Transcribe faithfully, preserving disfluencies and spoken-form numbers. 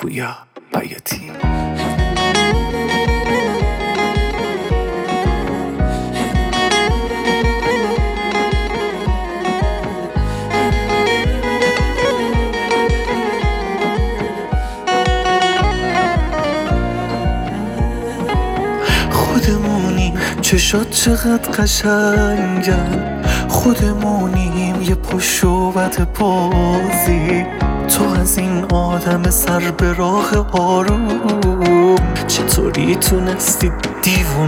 پویا بیاتی. خودمونیم چشات چقدر قشنگن، خودمونیم یه پشت و بد بازی. تو از این آدم سر به راه آروم چطوری تونستی دیوونه